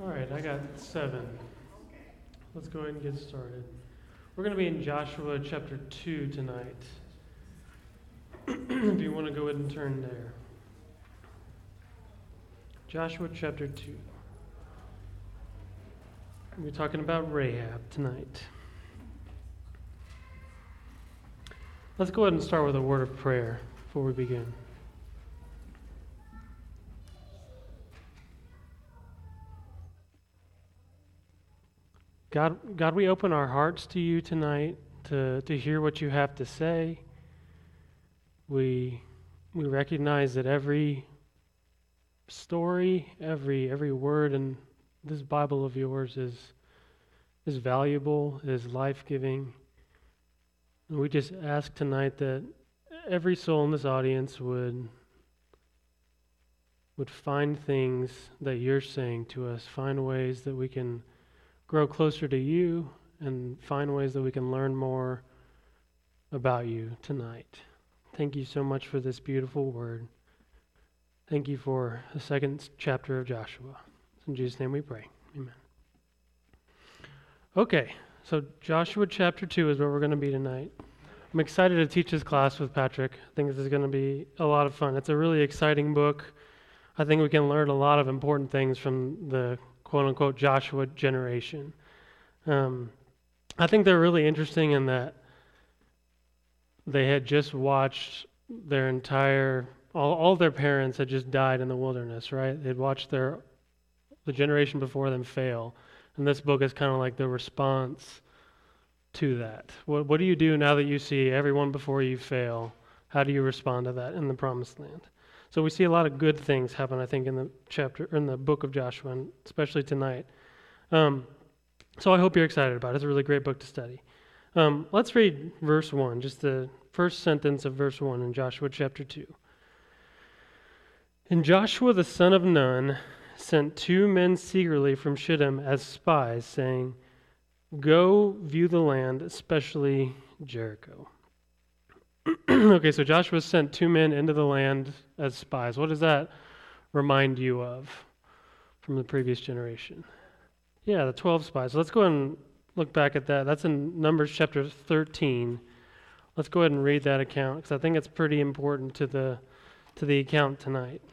All right, I got 7. Let's go ahead and get started. We're going to be in Joshua chapter 2 tonight. If you want to go ahead and turn there. Joshua chapter 2. We're talking about Rahab tonight. Let's go ahead and start with a word of prayer before we begin. God, we open our hearts to you tonight to hear what you have to say. We recognize that every story, every word in this Bible of yours is valuable, is life-giving. And we just ask tonight that every soul in this audience would find things that you're saying to us, find ways that we can grow closer to you, and find ways that we can learn more about you tonight. Thank you so much for this beautiful word. Thank you for the second chapter of Joshua. In Jesus' name we pray. Amen. Okay, so Joshua chapter 2 is where we're going to be tonight. I'm excited to teach this class with Patrick. I think this is going to be a lot of fun. It's a really exciting book. I think we can learn a lot of important things from the quote-unquote Joshua generation. I think they're really interesting in that they had just watched their entire, all their parents had just died in the wilderness, right? They'd watched the generation before them fail. And this book is kind of like the response to that. What do you do now that you see everyone before you fail? How do you respond to that in the Promised Land? So we see a lot of good things happen, I think, in the book of Joshua, and especially tonight. So I hope you're excited about it. It's a really great book to study. Let's read verse 1, just the first sentence of verse 1 in Joshua chapter 2. And Joshua the son of Nun sent 2 men secretly from Shittim as spies, saying, "Go view the land, especially Jericho." Okay, so Joshua sent 2 men into the land as spies. What does that remind you of from the previous generation? Yeah, the 12 spies. So let's go ahead and look back at that. That's in Numbers chapter 13. Let's go ahead and read that account because I think it's pretty important to the account tonight.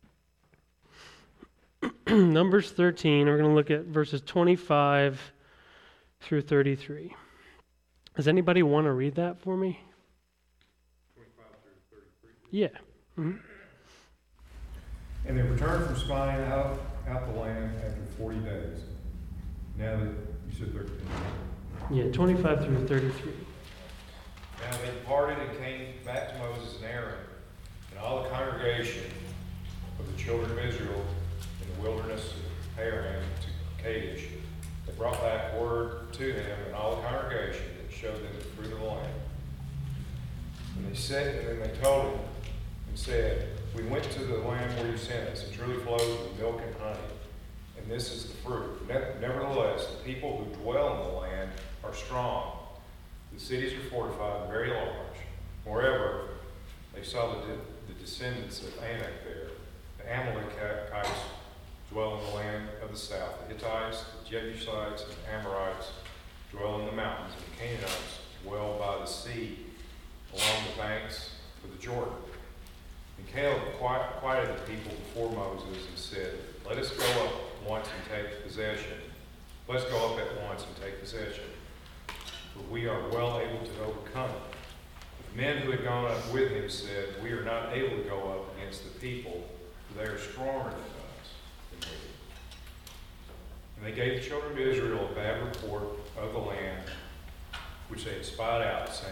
Numbers 13, we're going to look at verses 25 through 33. Does anybody want to read that for me? 25 through 33? Yeah. Mm-hmm. And they returned from spying out the land after 40 days. Now that you said 13. Yeah, 25 through 33. Now they departed and came back to Moses and Aaron and all the congregation of the children of Israel in the wilderness of Paran to Kadesh. They brought back word to him and all the congregation that showed them the fruit of the land. And then they told him and said, "We went to the land where you sent us. It truly flows with milk and honey. And this is the fruit. Nevertheless, the people who dwell in the land are strong. The cities are fortified and very large. Moreover, they saw the descendants of Anak there. The Amalekites dwell in the land of the south. The Hittites, the Jebusites, and the Amorites dwell in the mountains. And the Canaanites dwell by the sea along the banks of the Jordan." And Caleb quieted the people before Moses and said, "Let us go up once and take possession. Let's go up at once and take possession, for we are well able to overcome it." But the men who had gone up with him said, "We are not able to go up against the people, for they are stronger than us." And they gave the children of Israel a bad report of the land which they had spied out, saying,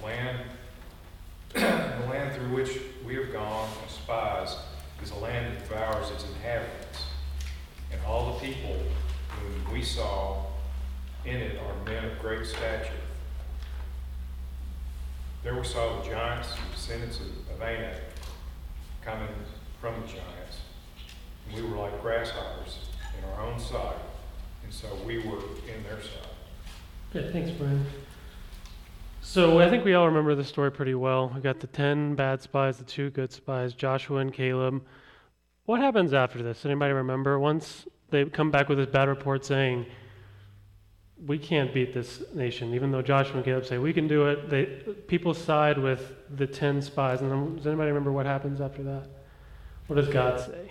The land through which we have gone as spies is a land that devours its inhabitants. And all the people whom we saw in it are men of great stature. There we saw the giants, the descendants of Anak, coming from the giants. And we were like grasshoppers in our own sight, and so we were in their sight. Okay, thanks, Brian. So I think we all remember the story pretty well. We got the 10 bad spies, the 2 good spies, Joshua and Caleb. What happens after this? Anybody remember? Once they come back with this bad report saying, we can't beat this nation, even though Joshua and Caleb say we can do it. People side with the 10 spies. And then, does anybody remember what happens after that? What does God say?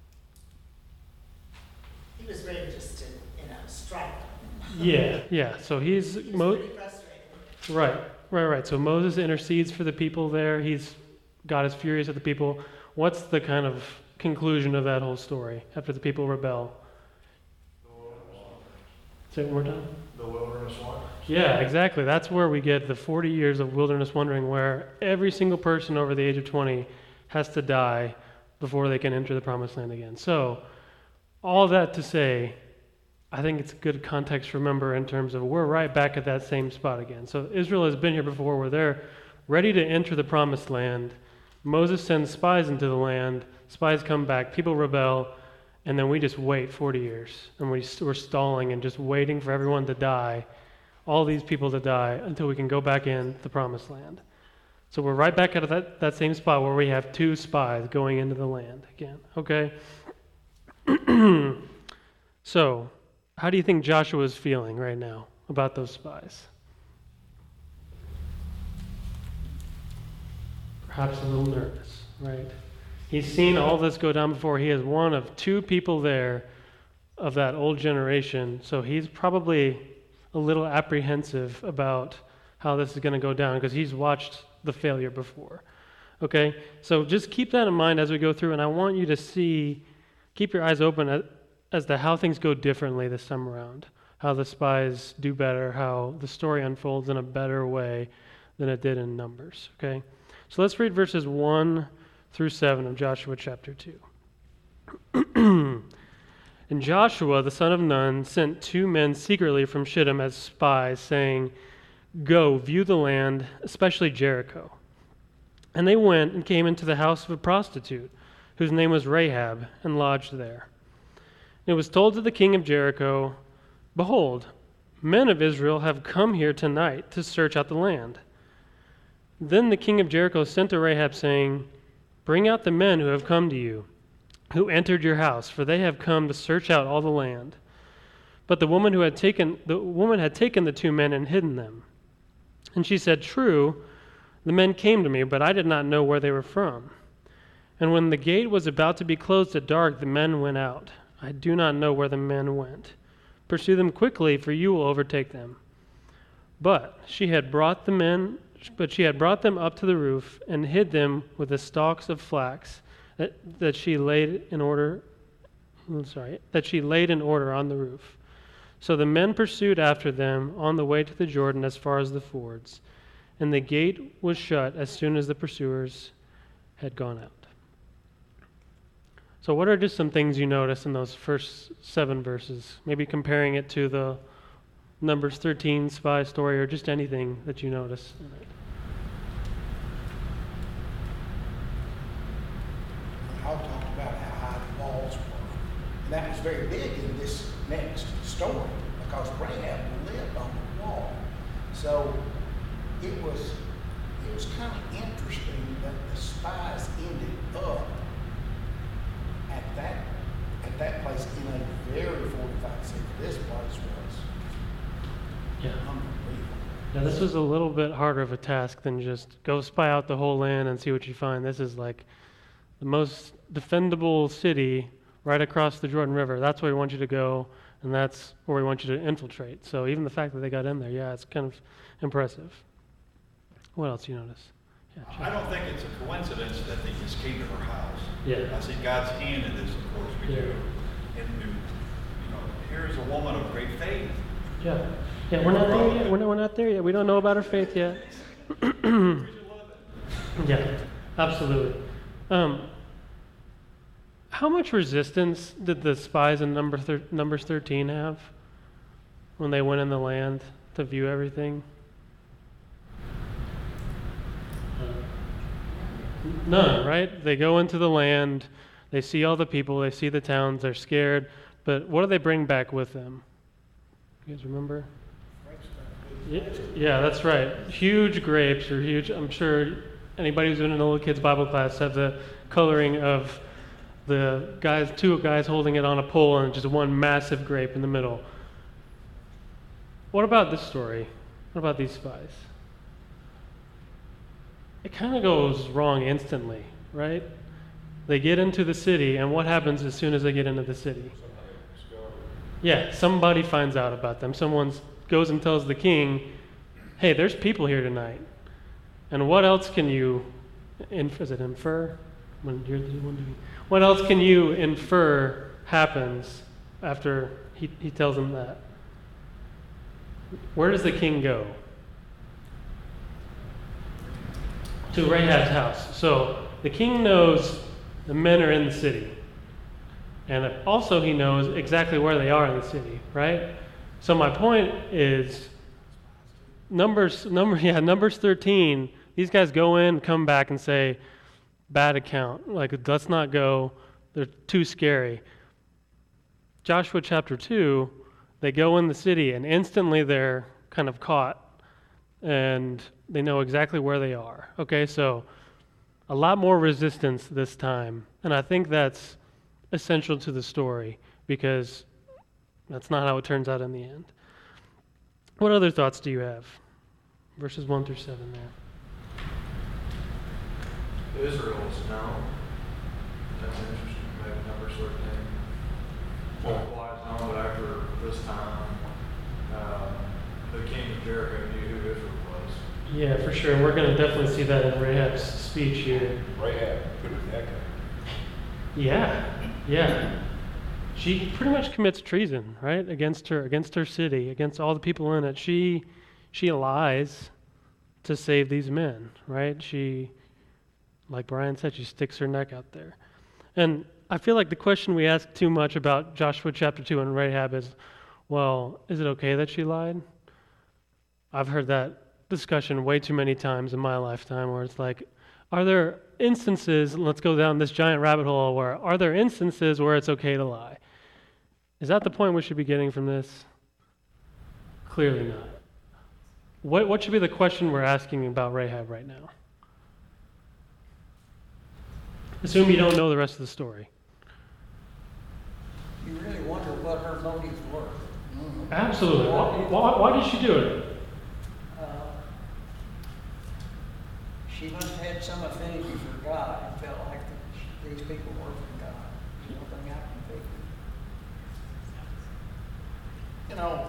He was ready just to, strike them. Yeah. So he's He was pretty frustrated. Right. So Moses intercedes for the people there. God is furious at the people. What's the kind of conclusion of that whole story after the people rebel? Say it one more time. The wilderness wanderers. Yeah, exactly. That's where we get the 40 years of wilderness wandering, where every single person over the age of 20 has to die before they can enter the promised land again. So, all that to say, I think it's good context to remember in terms of we're right back at that same spot again. So Israel has been here before where they're ready to enter the promised land. Moses sends spies into the land. Spies come back. People rebel. And then we just wait 40 years. And we're stalling and just waiting for everyone to die, all these people to die, until we can go back in the promised land. So we're right back at that same spot where we have 2 spies going into the land again. Okay? So, how do you think Joshua is feeling right now about those spies? Perhaps a little nervous, right? He's seen all this go down before. He is one of 2 people there of that old generation, so he's probably a little apprehensive about how this is going to go down because he's watched the failure before. Okay? So just keep that in mind as we go through, and I want you to keep your eyes open as to how things go differently this time around, how the spies do better, how the story unfolds in a better way than it did in Numbers. Okay? So let's read verses 1 through 7 of Joshua chapter 2. And Joshua, the son of Nun, sent 2 men secretly from Shittim as spies, saying, "Go, view the land, especially Jericho." And they went and came into the house of a prostitute, whose name was Rahab, and lodged there. And it was told to the king of Jericho, "Behold, men of Israel have come here tonight to search out the land." Then the king of Jericho sent to Rahab, saying, "Bring out the men who have come to you, who entered your house, for they have come to search out all the land." But the woman had taken the 2 men and hidden them. And she said, "True, the men came to me, but I did not know where they were from. And when the gate was about to be closed at dark, the men went out. I do not know where the men went. Pursue them quickly, for you will overtake them." But she had brought them up to the roof and hid them with the stalks of flax that she laid in order on the roof. So the men pursued after them on the way to the Jordan as far as the fords, and the gate was shut as soon as the pursuers had gone out. So what are just some things you notice in those first 7 verses? Maybe comparing it to the Numbers 13 spy story, or just anything that you notice in it. I'll talk about how high the walls were. And that was very big in this next story because Rahab lived on the wall. So it was kind of interesting that the spies ended up at that place in a very fortified city. This place was unbelievable. Yeah, this was a little bit harder of a task than just go spy out the whole land and see what you find. This is like the most defendable city right across the Jordan River. That's where we want you to go, and that's where we want you to infiltrate. So even the fact that they got in there, it's kind of impressive. What else do you notice? I don't think it's a coincidence that they just came to her house. Yeah. I see God's hand in this, of course, we do. And here's a woman of great faith. Yeah, we're not there yet. We're not there yet. We don't know about her faith yet. Yeah, absolutely. How much resistance did the spies in Numbers 13 have when they went in the land to view everything? None, right? They go into the land, they see all the people, they see the towns, they're scared, but what do they bring back with them? You guys remember? Yeah, that's right. Huge grapes or huge, I'm sure anybody who's been in a little kid's Bible class have the coloring of two guys holding it on a pole and just one massive grape in the middle. What about this story? What about these spies? It kind of goes wrong instantly, right? They get into the city, and what happens as soon as they get into the city? Yeah, somebody finds out about them. Someone goes and tells the king, hey, there's people here tonight. And what else can you, is it infer? What else can you infer happens after he tells them that? Where does the king go? To Rahab's house. So the king knows the men are in the city. And also he knows exactly where they are in the city, right? So my point is, Numbers 13, these guys go in, come back and say, bad account. Like, let's not go. They're too scary. Joshua chapter 2, they go in the city and instantly they're kind of caught and they know exactly where they are. Okay, so a lot more resistance this time. And I think that's essential to the story because that's not how it turns out in the end. What other thoughts do you have? Verses 1 through 7 there. Israel is known. That's interesting. Maybe Numbers 13. Likewise known that after this time, the king of Jericho knew who Israel was. Yeah, for sure. And we're going to definitely see that in Rahab's speech here. Rahab put her neck up. Yeah. She pretty much commits treason, right? Against her city, against all the people in it. She lies to save these men, right? She, like Brian said, she sticks her neck out there. And I feel like the question we ask too much about Joshua chapter 2 and Rahab is, well, is it okay that she lied? I've heard that discussion way too many times in my lifetime where it's like, are there instances, let's go down this giant rabbit hole, where are there instances where it's okay to lie? Is that the point we should be getting from this? Clearly not. What should be the question we're asking about Rahab right now? Assume you don't know the rest of the story. You really wonder what her motives were. Absolutely. Why did she do it? She must have had some affinity for God and felt like these people were from God. There's nothing I can think of. You know,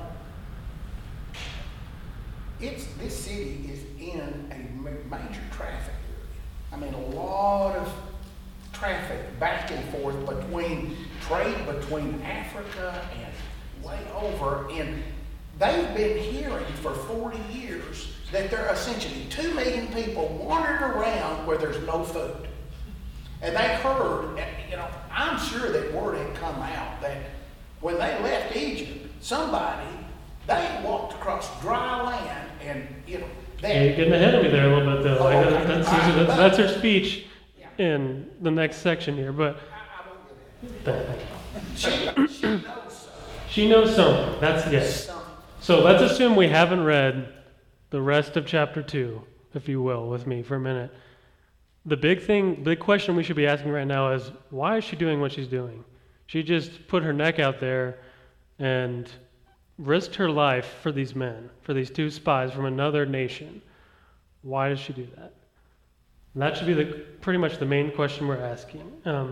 this city is in a major traffic area. I mean, a lot of traffic back and forth between trade between Africa and way over. And they've been hearing for 40 years that there are essentially 2 million people wandering around where there's no food. And they heard, I'm sure that word had come out that when they left Egypt, they walked across dry land and, You're getting ahead of me there a little bit, though. That's her speech in the next section here, but she knows something. That's yes. So let's assume we haven't read the rest of chapter 2, if you will, with me for a minute. The big question we should be asking right now is, why is she doing what she's doing? She just put her neck out there and risked her life for these men, for these 2 spies from another nation. Why does she do that? And that should be pretty much the main question we're asking.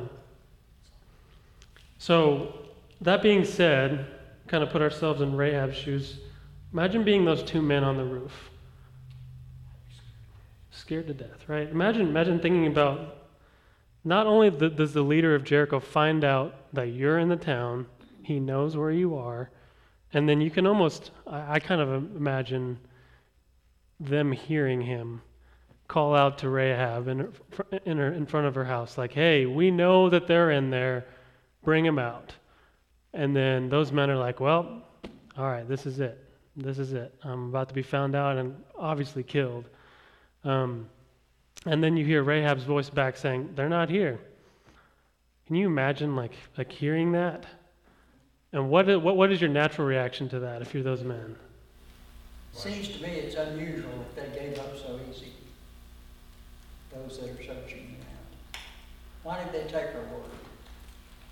So that being said, kind of put ourselves in Rahab's shoes. Imagine being those 2 men on the roof. Scared to death, right? Imagine thinking about, not only does the leader of Jericho find out that you're in the town, he knows where you are, and then you can almost, I kind of imagine them hearing him call out to Rahab in front of her house, like, hey, we know that they're in there, bring them out. And then those men are like, well, all right, this is it. I'm about to be found out and obviously killed. And then you hear Rahab's voice back saying, they're not here. Can you imagine like hearing that? And what is your natural reaction to that if you're those men? Seems to me it's unusual that they gave up so easy, those that are searching you out. Why did they take her word?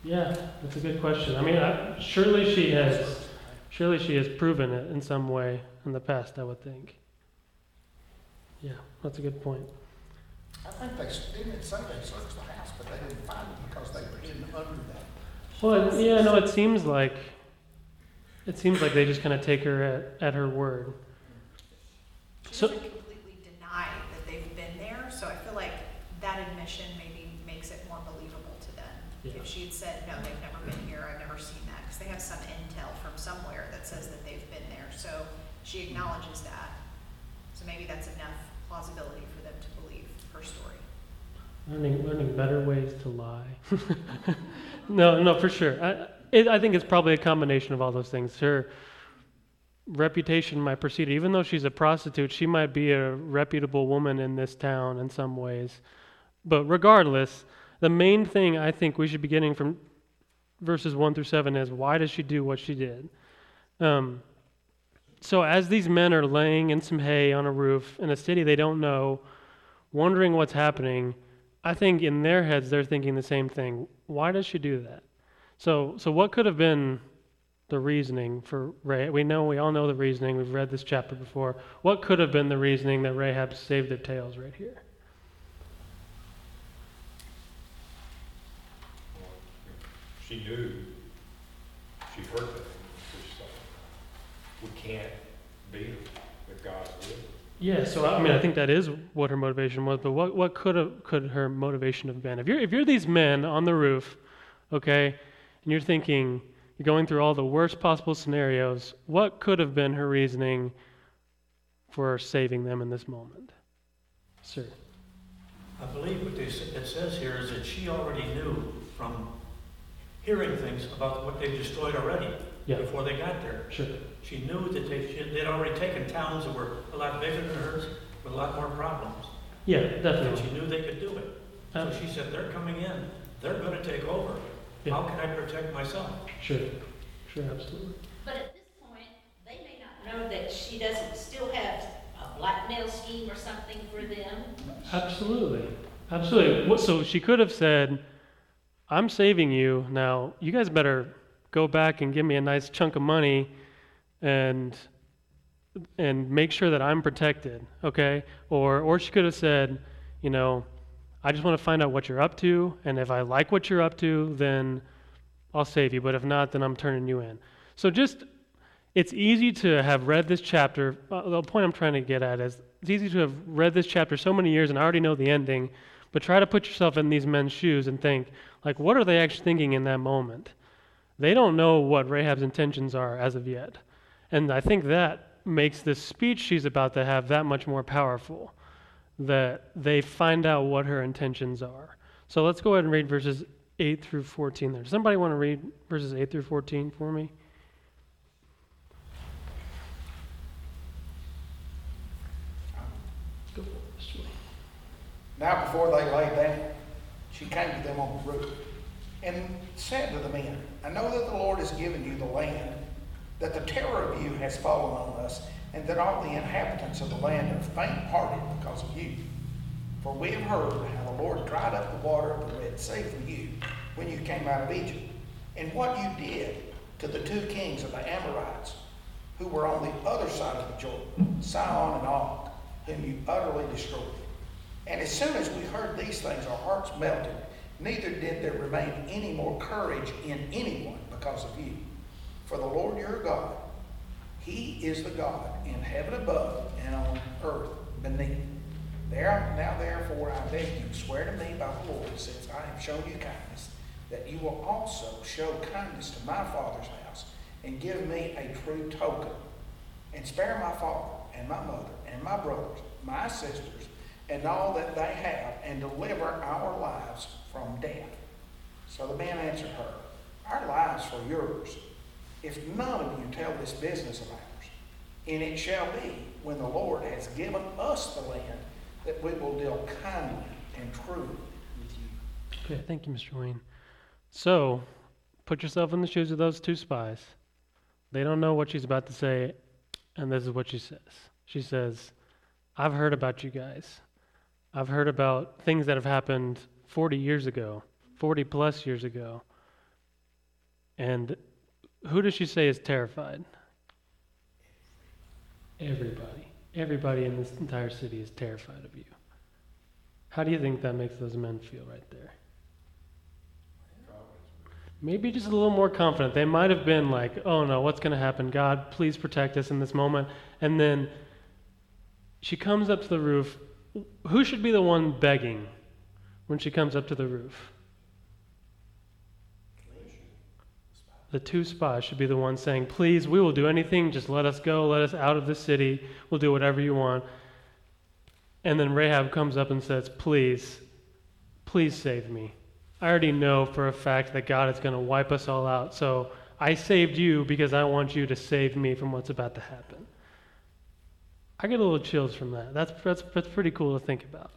Yeah, that's a good question. I mean, surely she has proven it in some way in the past, I would think. Yeah, that's a good point. I think didn't say they searched the house, but they didn't find it because they were hidden under that. Well, yeah, no, it seems like they just kind of take her at her word. She So- doesn't completely deny that they've been there, so I feel like that admission maybe makes it more believable to them. Yeah. If she had said, no, they've never been here, I've never seen that, because they have some intel from somewhere that says that they've been there, so she acknowledges that. So maybe that's enough plausibility for them to believe her story. Learning better ways to lie. No, for sure. I think it's probably a combination of all those things. Her reputation might precede her. Even though she's a prostitute, she might be a reputable woman in this town in some ways. But regardless, the main thing I think we should be getting from verses 1 through 7 is, why does she do what she did? So as these men are laying in some hay on a roof in a city they don't know, wondering what's happening, I think in their heads they're thinking the same thing. Why does she do that? So what could have been the reasoning for Rahab? We all know the reasoning. We've read this chapter before. What could have been the reasoning that Rahab saved their tails right here? Well, she knew, she heard that, she's like, we can't beat them if God's with them. Yeah, so I mean, I think that is what her motivation was. But what could her motivation have been? If you're these men on the roof, okay, and you're thinking, you're going through all the worst possible scenarios, what could have been her reasoning for saving them in this moment? Sir. I believe what it says here is that she already knew from hearing things about what they destroyed already Yeah. before they got there. Sure. She knew that they'd already taken towns that were a lot bigger than hers with a lot more problems. Yeah, And definitely. she knew they could do it. So she said, they're coming in, they're going to take over. Yeah. How can I protect myself? Sure, absolutely. But at this point, they may not know that she doesn't still have a blackmail scheme or something for them. Absolutely. So she could have said, I'm saving you. Now, you guys better go back and give me a nice chunk of money and make sure that I'm protected, okay? Or she could have said, I just want to find out what you're up to, and if I like what you're up to, then I'll save you, but if not, then I'm turning you in. So it's easy to have read this chapter. The point I'm trying to get at is, it's easy to have read this chapter so many years and I already know the ending, but try to put yourself in these men's shoes and think, like, what are they actually thinking in that moment? They don't know what Rahab's intentions are as of yet. And I think that makes this speech she's about to have that much more powerful, that they find out what her intentions are. So let's go ahead and read verses 8 through 14 there. Does somebody want to read verses 8 through 14 for me? Go for it, Mr. Lee. Now before they lay down, she came to them on the roof and said to the men, I know that the Lord has given you the land, that the terror of you has fallen on us, and that all the inhabitants of the land are faint-hearted because of you. For we have heard how the Lord dried up the water of the Red Sea for you when you came out of Egypt, and what you did to the two kings of the Amorites, who were on the other side of the Jordan, Sihon and Og, whom you utterly destroyed. And as soon as we heard these things, our hearts melted. Neither did there remain any more courage in anyone because of you. For the Lord your God, He is the God in heaven above and on earth beneath. Now therefore I beg you, swear to me by the Lord, since I have shown you kindness, that you will also show kindness to my father's house, and give me a true token, and spare my father and my mother and my brothers, my sisters, and all that they have, and deliver our lives from death. So the man answered her, our lives are yours, if none of you tell this business of ours. And it shall be, when the Lord has given us the land, that we will deal kindly and truly with you. Okay, thank you, Mr. Wayne. So, put yourself in the shoes of those two spies. They don't know what she's about to say, and this is what she says. She says, I've heard about you guys. I've heard about things that have happened 40 years ago, 40 plus years ago. And who does she say is terrified? Everybody. Everybody in this entire city is terrified of you. How do you think that makes those men feel right there? Maybe just a little more confident. They might have been like, oh no, what's going to happen? God, please protect us in this moment. And then she comes up to the roof. Who should be the one begging when she comes up to the roof? The two spies should be the ones saying, please, we will do anything. Just let us go. Let us out of the city. We'll do whatever you want. And then Rahab comes up and says, please, please save me. I already know for a fact that God is going to wipe us all out. So I saved you because I want you to save me from what's about to happen. I get a little chills from that. That's pretty cool to think about.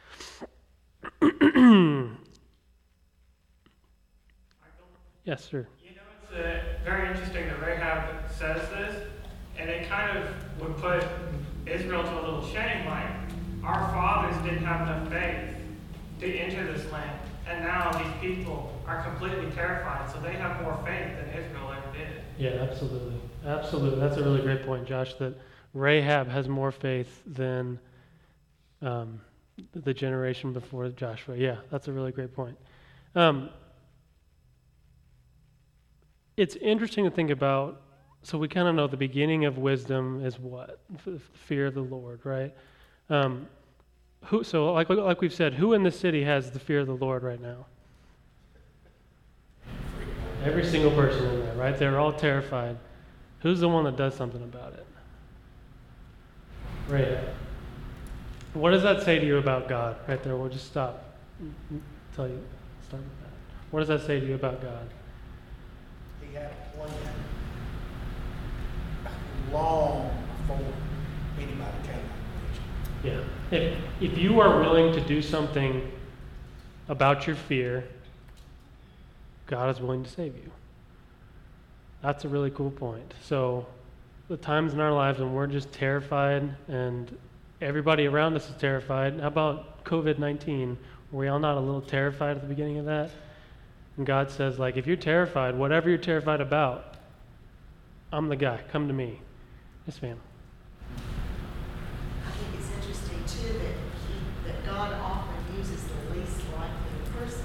Yes, sir. You know, it's very interesting that Rahab says this, and it kind of would put Israel to a little shame, like, our fathers didn't have enough faith to enter this land, and now these people are completely terrified, so they have more faith than Israel ever did. Yeah, absolutely. Absolutely. That's a really great point, Josh, that Rahab has more faith than the generation before Joshua. Yeah, that's a really great point. It's interesting to think about, so we kind of know the beginning of wisdom is what? The fear of the Lord, right? So like we've said, who in the city has the fear of the Lord right now? Every single person in there, right? They're all terrified. Who's the one that does something about it? Rahab. What does that say to you about God? Right there, we'll just stop. Start with that. What does that say to you about God? He had a plan long before anybody came out of Egypt. Yeah. If you are willing to do something about your fear, God is willing to save you. That's a really cool point. So the times in our lives when we're just terrified and everybody around us is terrified, how about COVID-19? Were we all not a little terrified at the beginning of that? And God says, like, if you're terrified, whatever you're terrified about, I'm the guy. Come to me. Yes, ma'am. I think it's interesting, too, that God often uses the least likely person.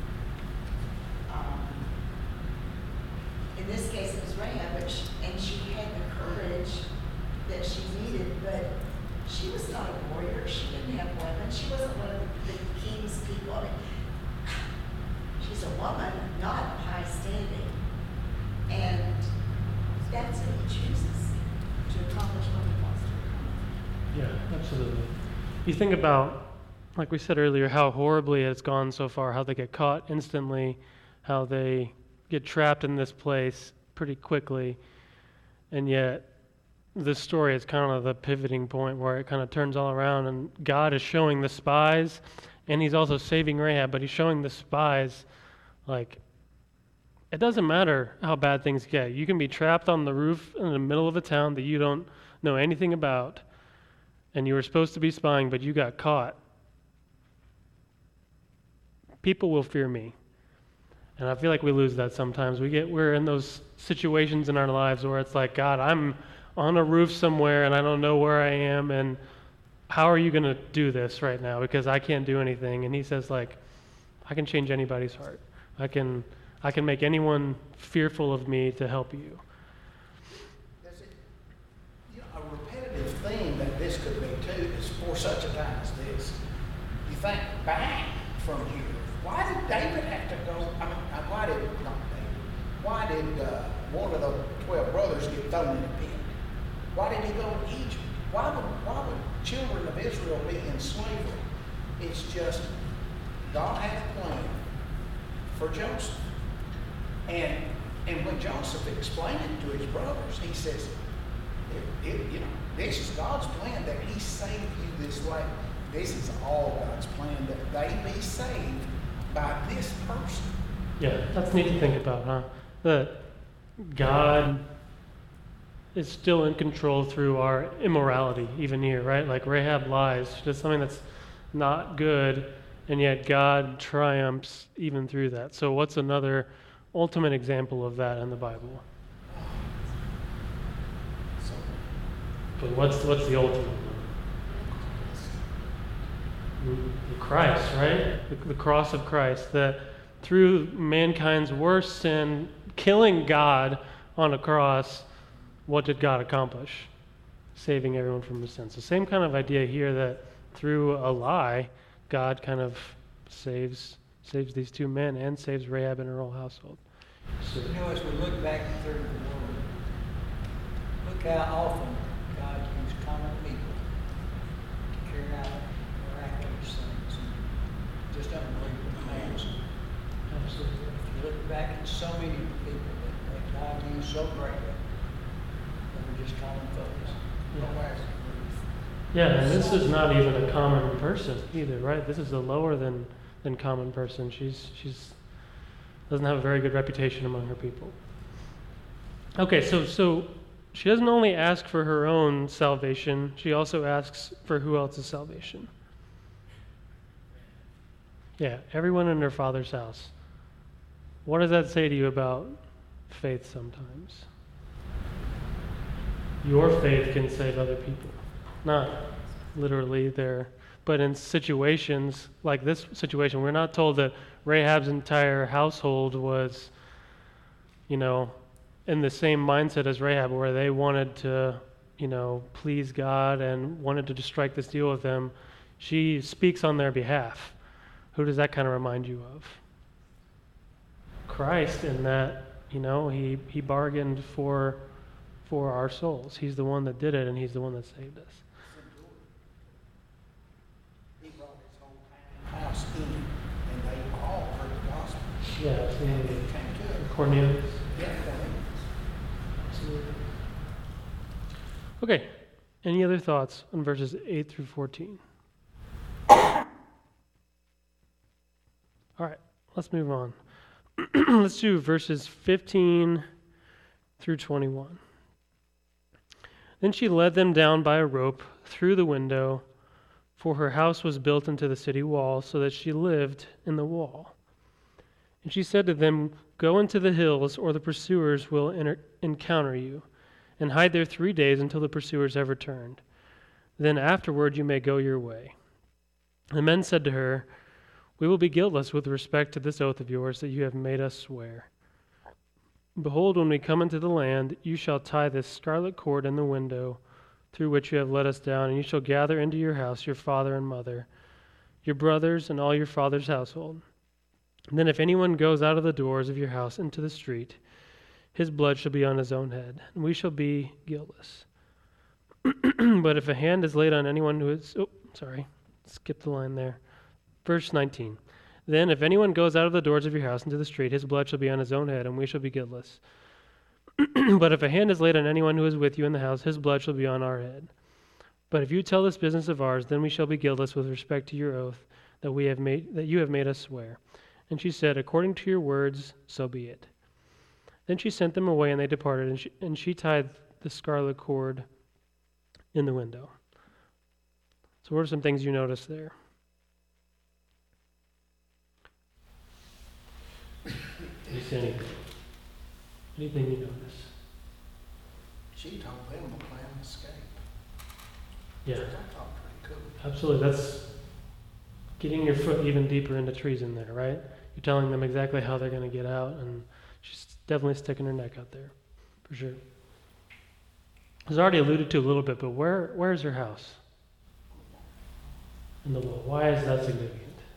In this case, it was Rahab, and she had the courage that she needed, but she was not a warrior. She didn't have weapons. She wasn't one of the king's people. I mean, she's a woman, not of high standing. And that's who he chooses to accomplish what he wants to accomplish. Yeah, absolutely. You think about, like we said earlier, how horribly it's gone so far, how they get caught instantly, how they get trapped in this place pretty quickly, and yet this story is kind of the pivoting point where it kind of turns all around, and God is showing the spies, and he's also saving Rahab, but he's showing the spies, like, it doesn't matter how bad things get. You can be trapped on the roof in the middle of a town that you don't know anything about, and you were supposed to be spying, but you got caught. People will fear me. And I feel like we lose that sometimes. We're in those situations in our lives where it's like, God, I'm on a roof somewhere and I don't know where I am, and how are you going to do this right now? Because I can't do anything. And he says, like, I can change anybody's heart. I can make anyone fearful of me to help you. A repetitive theme that this could be too is for such a time as this. You think back from here. Why did David have to go? Why did one of the 12 brothers get thrown in a pit? Why did he go to Egypt? Why would children of Israel be in slavery? It's just God had a plan for Joseph. And when Joseph explained it to his brothers, he says, this is God's plan that he saved you this way. This is all God's plan, that they be saved by this person. Yeah, that's neat to think about, huh? That God is still in control through our immorality, even here, right? Like Rahab lies. She does something that's not good, and yet God triumphs even through that. So what's another ultimate example of that in the Bible. So, But what's the ultimate one? The Christ, right? The cross of Christ, that through mankind's worst sin, killing God on a cross, what did God accomplish? Saving everyone from his sins. The same kind of idea here, that through a lie, God kind of saves these two men and saves Rahab and her whole household. So, You know, as we look back through the Word, look how often God used common people to carry out miraculous things and just unbelievable things. absolutely. If you look back at so many people that God used so greatly, they were just common folks. Yeah, and this is not even a common person either, right? This is a lower than common person. She's doesn't have a very good reputation among her people. Okay, so she doesn't only ask for her own salvation, she also asks for who else's salvation. Yeah, everyone in her father's house. What does that say to you about faith sometimes? Your faith can save other people. Not literally there, but in situations like this situation, we're not told that Rahab's entire household was, in the same mindset as Rahab, where they wanted to, please God and wanted to strike this deal with them. She speaks on their behalf. Who does that kind of remind you of? Christ, in that, he bargained for our souls. He's the one that did it, and he's the one that saved us. he brought his whole house in, and they all heard the gospel. Yeah, And absolutely. it came to it. Cornelius. Yeah, Cornelius. Absolutely. Okay. Any other thoughts on verses 8 through 14? All right, let's move on. Let's do verses 15 through 21. Then she led them down by a rope through the window, for her house was built into the city wall, so that she lived in the wall. And she said to them, "Go into the hills, or the pursuers will encounter you, and hide there 3 days until the pursuers have returned. Then afterward you may go your way." The men said to her, "We will be guiltless with respect to this oath of yours that you have made us swear. Behold, when we come into the land, you shall tie this scarlet cord in the window through which you have let us down, and you shall gather into your house your father and mother, your brothers, and all your father's household. And then if anyone goes out of the doors of your house into the street, his blood shall be on his own head, and we shall be guiltless. But if a hand is laid on anyone who is..." Skip the line there. Verse 19. "Then if anyone goes out of the doors of your house into the street, his blood shall be on his own head, and we shall be guiltless. But if a hand is laid on anyone who is with you in the house, his blood shall be on our head. But if you tell this business of ours, then we shall be guiltless with respect to your oath that you have made us swear." And she said, "According to your words, so be it." Then she sent them away, and they departed, and she tied the scarlet cord in the window. So what are some things you notice there? Do you see anything? Anything you notice? She told them the plan of escape. Yeah, I thought pretty cool. absolutely. That's getting your foot even deeper into treason there, right? You're telling them exactly how they're going to get out, and she's definitely sticking her neck out there, for sure. It was already alluded to a little bit, but where is her house? In the wall. Why is that significant?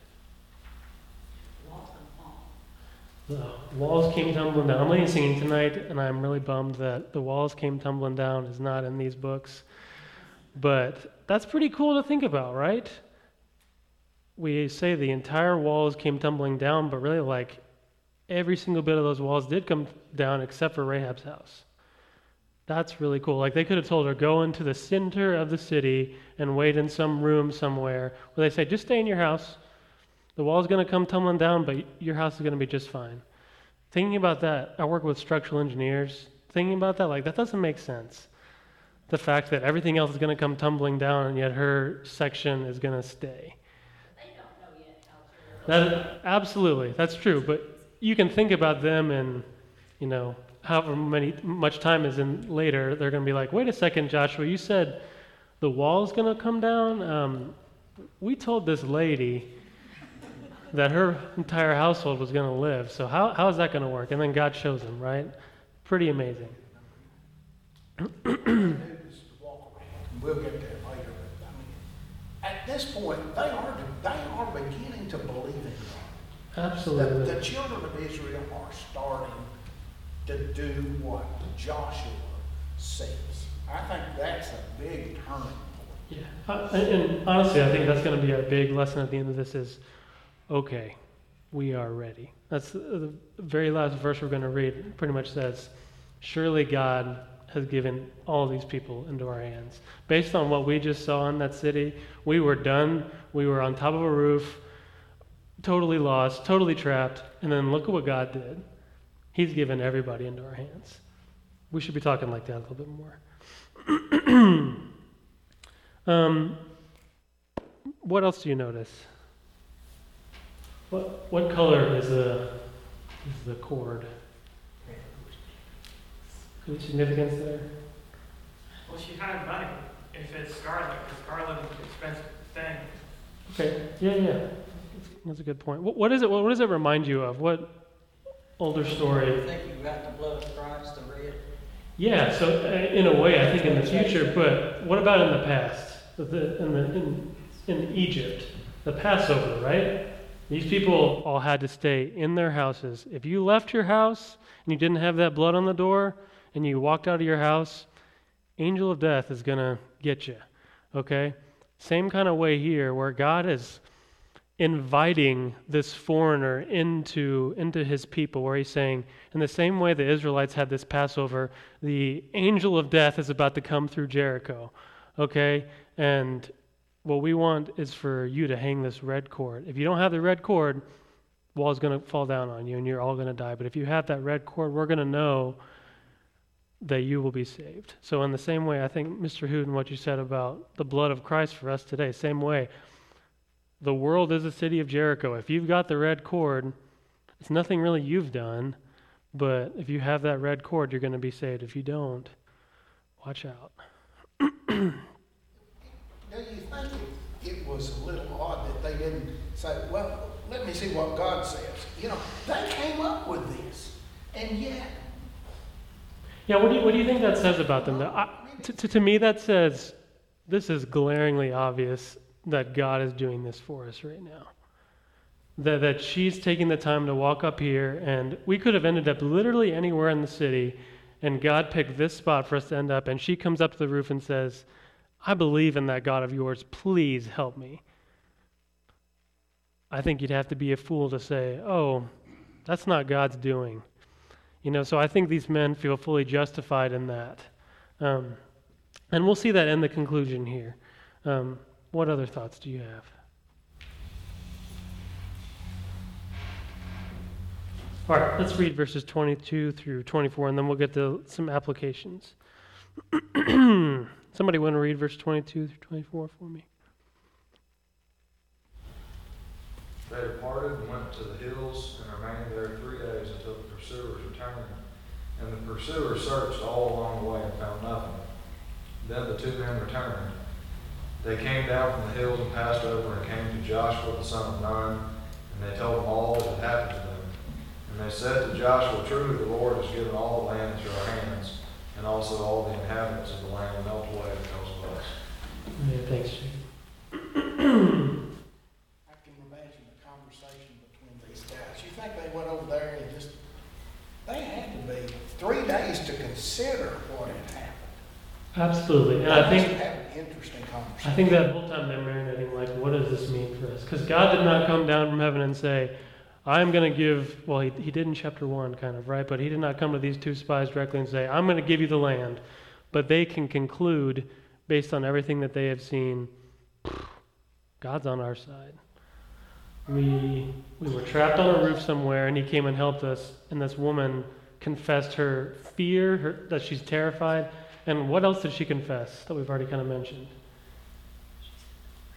The walls came tumbling down. I'm leading singing tonight, and I'm really bummed that the walls came tumbling down is not in these books. But that's pretty cool to think about, right? We say the entire walls came tumbling down, but really, like, every single bit of those walls did come down except for Rahab's house. That's really cool. Like, they could have told her, go into the center of the city and wait in some room somewhere, where they say, just stay in your house. The wall's going to come tumbling down, but your house is going to be just fine. Thinking about that, I work with structural engineers. Thinking about that, like, that doesn't make sense. The fact that everything else is going to come tumbling down, and yet her section is going to stay. They don't know yet how to. Absolutely, that's true. But you can think about them and, however much time is in later, they're going to be like, wait a second, Joshua, you said the wall's going to come down? We told this lady that her entire household was going to live, so how is that going to work? And then God shows them, right? Pretty amazing. We'll get there later, but at this point, they are beginning to believe in God. Absolutely. The children of Israel are starting to do what Joshua says. I think that's a big turning point. Yeah, and honestly, I think that's going to be our big lesson at the end of this is, okay, we are ready. That's the very last verse we're going to read. It pretty much says, surely God has given all these people into our hands. Based on what we just saw in that city, we were done. We were on top of a roof, totally lost, totally trapped, and then look at what God did. He's given everybody into our hands. We should be talking like that a little bit more. What else do you notice? What color is the cord? Any significance there? Well, she had money. If it's scarlet, because scarlet is an expensive thing. Okay. Yeah. That's a good point. What is it? What does it remind you of? What older story? I think you got the blood of Christ, the red. Yeah. So in a way, I think in the future. But what about in the past? In Egypt, the Passover, right? These people all had to stay in their houses. If you left your house and you didn't have that blood on the door, and you walked out of your house, angel of death is going to get you, okay? Same kind of way here where God is inviting this foreigner into his people, where he's saying, in the same way the Israelites had this Passover, the angel of death is about to come through Jericho, okay? And what we want is for you to hang this red cord. If you don't have the red cord, the wall is going to fall down on you and you're all going to die. But if you have that red cord, we're going to know that you will be saved. So in the same way, I think, Mr. Hooten, what you said about the blood of Christ for us today, same way, the world is a city of Jericho. If you've got the red cord, it's nothing really you've done, but if you have that red cord, you're going to be saved. If you don't, watch out. Do you think it was a little odd that they didn't say, well, let me see what God says? They came up with this, and yet... Yeah, what do you think that says about them? To me, that says this is glaringly obvious that God is doing this for us right now. That she's taking the time to walk up here, and we could have ended up literally anywhere in the city, and God picked this spot for us to end up, and she comes up to the roof and says, I believe in that God of yours, please help me. I think you'd have to be a fool to say, oh, that's not God's doing. So I think these men feel fully justified in that. And we'll see that in the conclusion here. What other thoughts do you have? All right, let's read verses 22 through 24, and then we'll get to some applications. Somebody want to read verse 22 through 24 for me? They departed and went to the hills and remained there 3 days until the pursuers returned. And the pursuers searched all along the way and found nothing. Then the 2 men returned. They came down from the hills and passed over and came to Joshua the son of Nun, and they told him all that had happened to them. And they said to Joshua, truly the Lord has given all the land into our hands, and also all the inhabitants of the land melt away because of us. Yeah, thanks, Jake. I can imagine the conversation between these guys. You think they went over there and they had to be 3 days to consider what had happened. Absolutely, and I think have an interesting conversation. I think that whole time they're marinating, like, what does this mean for us? Because God did not come down from heaven and say, I'm going to give, well, he did in chapter 1, kind of, right? But he did not come to these 2 spies directly and say, I'm going to give you the land. But they can conclude, based on everything that they have seen, God's on our side. We were trapped on a roof somewhere, and he came and helped us, and this woman confessed her fear, that she's terrified. And what else did she confess that we've already kind of mentioned?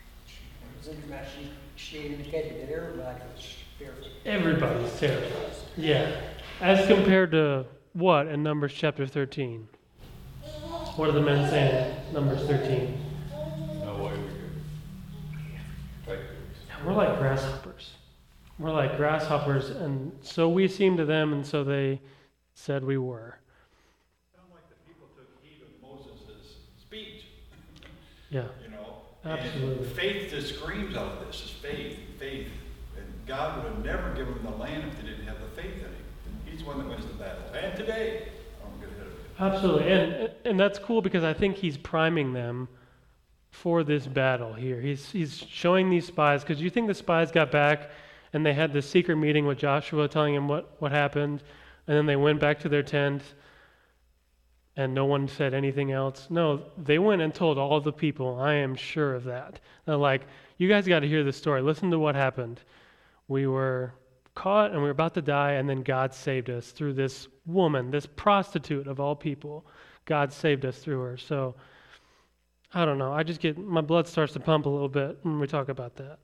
She indicated that everybody was fearful. Everybody's terrified. Yeah. As compared to what in Numbers chapter 13? What are the men saying in Numbers 13? No way we could take this. We're like grasshoppers. We're like grasshoppers, and so we seem to them, and so they said we were. Sound like the people took heed of Moses' speech, Yeah, you know? absolutely. And faith that screams out of this is faith, faith. And God would have never given them the land if they didn't have the faith in him. He's the one that wins the battle. And today, I'm going to hit it. Absolutely, and that's cool because I think he's priming them for this battle here. He's showing these spies, because you think the spies got back and they had this secret meeting with Joshua telling him what happened, and then they went back to their tent and no one said anything else. No, they went and told all the people. I am sure of that. They're like, you guys got to hear this story. Listen to what happened. We were caught and we were about to die, and then God saved us through this woman, this prostitute of all people. God saved us through her. So I don't know. My blood starts to pump a little bit when we talk about that.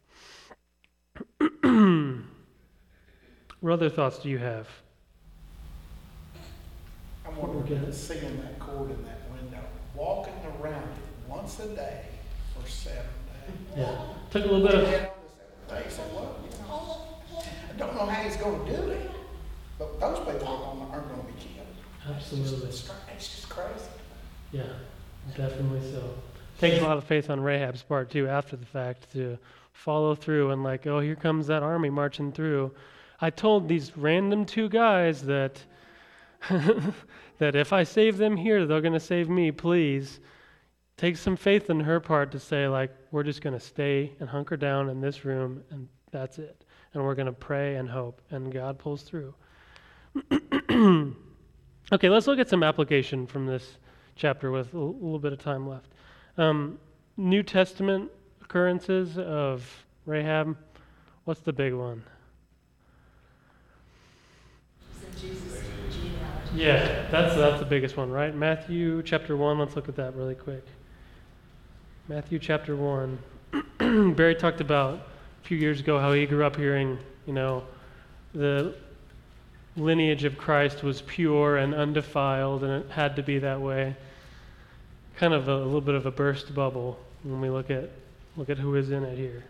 What other thoughts do you have? I'm wondering, seeing that cord in that window, walking around it once a day for 7 days. Yeah. Took a little bit of... They said, well, I don't know how he's going to do it, but those people aren't going to be killed. Absolutely. It's just crazy. Yeah, definitely so. Takes a lot of faith on Rahab's part, too, after the fact, to follow through and like, oh, here comes that army marching through. I told these random 2 guys that that if I save them here, they're going to save me, please. Take some faith on her part to say, like, we're just going to stay and hunker down in this room, and that's it. And we're going to pray and hope, and God pulls through. Okay, let's look at some application from this chapter with a little bit of time left. New Testament occurrences of Rahab. What's the big one? Jesus' genealogy. Yeah, that's the biggest one, right? Matthew chapter 1, let's look at that really quick. Matthew chapter 1. Barry talked about a few years ago how he grew up hearing, the lineage of Christ was pure and undefiled, and it had to be that way. Kind of a little bit of a burst bubble when we look at who is in it here.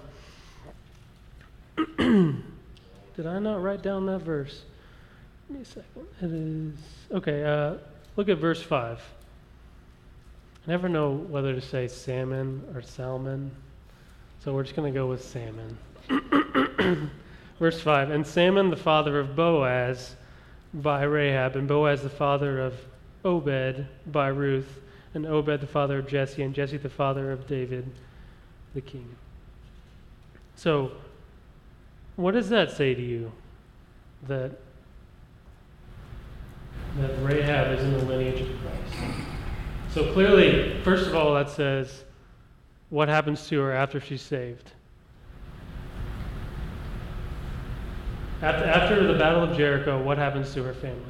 Did I not write down that verse? Give me a second. It is okay. Look at verse 5. I never know whether to say salmon or salmon, so we're just going to go with salmon. Verse 5, and Salmon the father of Boaz by Rahab, and Boaz the father of Obed by Ruth, and Obed the father of Jesse, and Jesse the father of David the king. So, what does that say to you? That Rahab is in the lineage of Christ. So clearly, first of all, that says what happens to her after she's saved. After the Battle of Jericho, what happens to her family?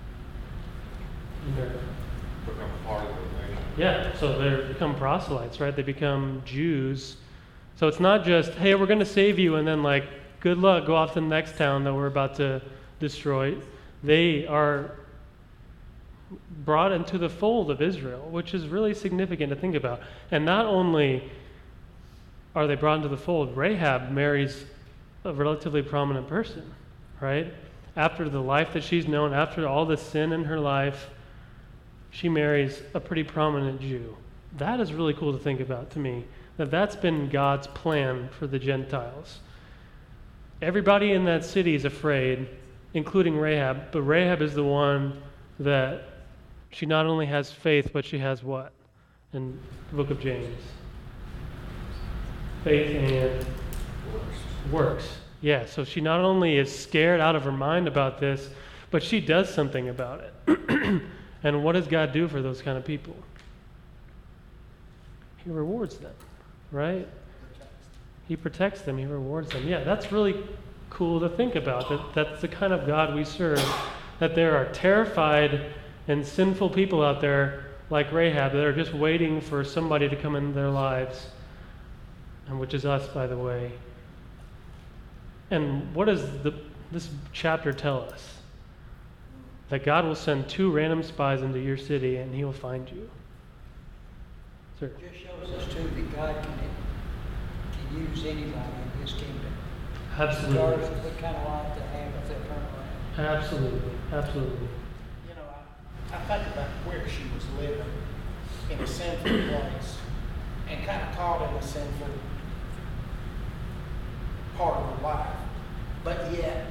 Become a part of the nation. Yeah, so they become proselytes, right? They become Jews. So it's not just, hey, we're going to save you, and then like, good luck, go off to the next town that we're about to destroy. They are brought into the fold of Israel, which is really significant to think about. And not only are they brought into the fold, Rahab marries a relatively prominent person, right? After the life that she's known, after all the sin in her life, she marries a pretty prominent Jew. That is really cool to think about to me, that's been God's plan for the Gentiles. Everybody in that city is afraid, including Rahab, but Rahab is the one that she not only has faith, but she has what? In the book of James. Faith and works. Yeah, so she not only is scared out of her mind about this, but she does something about it. And what does God do for those kind of people? He rewards them, right? He protects them, he rewards them. Yeah, that's really cool to think about. That's the kind of God we serve, that there are terrified and sinful people out there like Rahab that are just waiting for somebody to come into their lives, and which is us, by the way. And what does the this chapter tell us? That God will send 2 random spies into your city and he will find you. Sir. It just shows us too that God can use anybody in his kingdom. Absolutely. Regardless of what kind of life they have if they're around. Absolutely. Absolutely. You know, I think about where she was living in a sinful place and kind of caught in a sinful part of her life. But yet,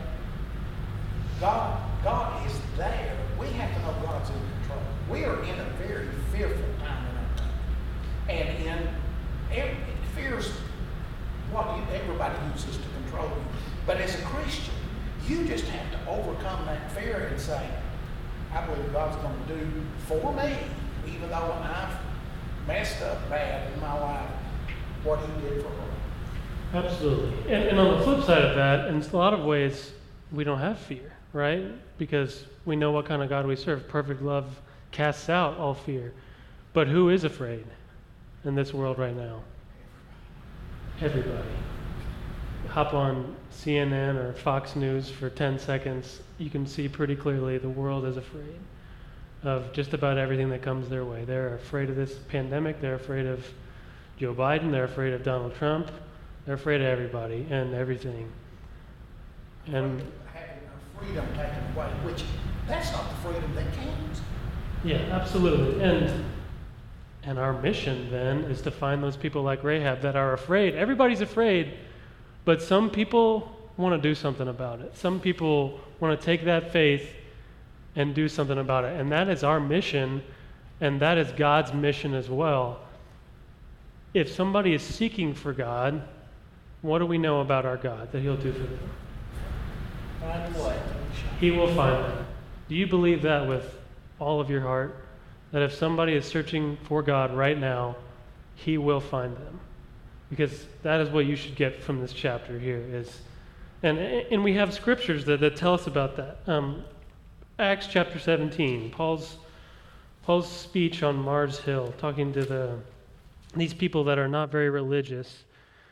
God is there. We have to know God's in control. We are in a very fearful time in our time. And fear's what everybody uses to control you. But as a Christian, you just have to overcome that fear and say, I believe God's going to do for me, even though I've messed up bad in my life, what he did for her. Absolutely. And on the flip side of that, in a lot of ways, we don't have fear, right? Because we know what kind of God we serve. Perfect love casts out all fear. But who is afraid in this world right now? Everybody. Hop on CNN or Fox News for 10 seconds. You can see pretty clearly the world is afraid of just about everything that comes their way. They're afraid of this pandemic. They're afraid of Joe Biden. They're afraid of Donald Trump. They're afraid of everybody and everything. And having our freedom taken away, which that's not the freedom that counts. yeah, absolutely. And our mission then is to find those people like Rahab that are afraid. Everybody's afraid, but some people want to do something about it. Some people want to take that faith and do something about it. And that is our mission, and that is God's mission as well. If somebody is seeking for God, what do we know about our God that he'll do for them? Find what? He will find them. Do you believe that with all of your heart? That if somebody is searching for God right now, he will find them? Because that is what you should get from this chapter here. And we have scriptures that tell us about that. Acts chapter 17, Paul's speech on Mars Hill, talking to these people that are not very religious.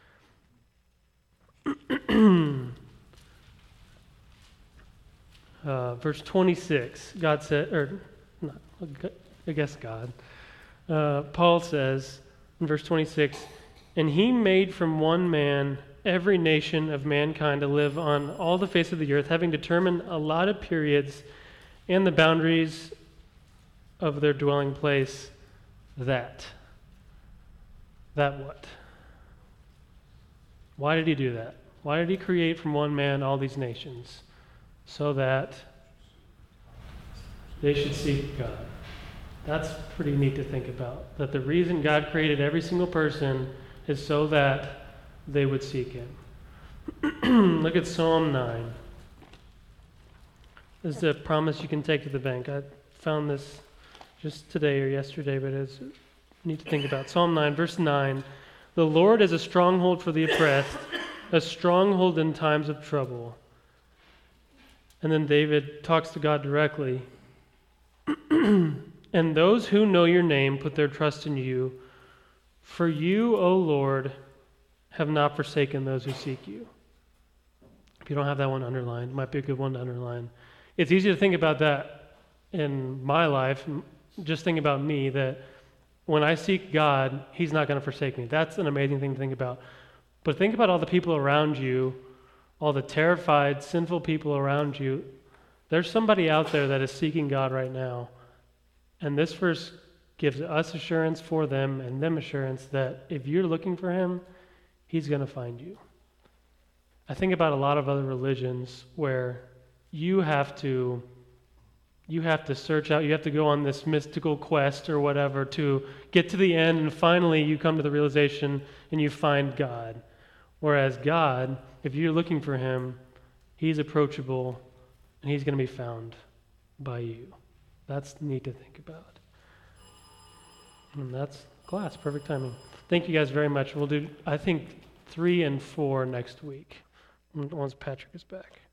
Verse 26, God said, or not, I guess God. Paul says in verse 26, and he made from one man every nation of mankind to live on all the face of the earth, having determined allotted periods and the boundaries of their dwelling place. That what? Why did he do that? Why did he create from one man all these nations? So that they should seek God. That's pretty neat to think about. That the reason God created every single person is so that they would seek him. Look at Psalm 9. This is a promise you can take to the bank. I found this just today or yesterday, but it's neat to think about. Psalm 9, verse 9. The Lord is a stronghold for the oppressed, a stronghold in times of trouble. And then David talks to God directly. And those who know your name put their trust in you. For you, O Lord, have not forsaken those who seek you. If you don't have that one underlined, it might be a good one to underline. It's easy to think about that in my life. Just think about me, that when I seek God, he's not going to forsake me. That's an amazing thing to think about. But think about all the people around you, all the terrified, sinful people around you. There's somebody out there that is seeking God right now. And this verse gives us assurance for them and them assurance that if you're looking for him, he's going to find you. I think about a lot of other religions where you have to search out, you have to go on this mystical quest or whatever to get to the end, and finally you come to the realization and you find God. Whereas God, if you're looking for him, he's approachable and he's going to be found by you. That's neat to think about. And that's class, perfect timing. Thank you guys very much. We'll do, I think, 3 and 4 next week, once Patrick is back.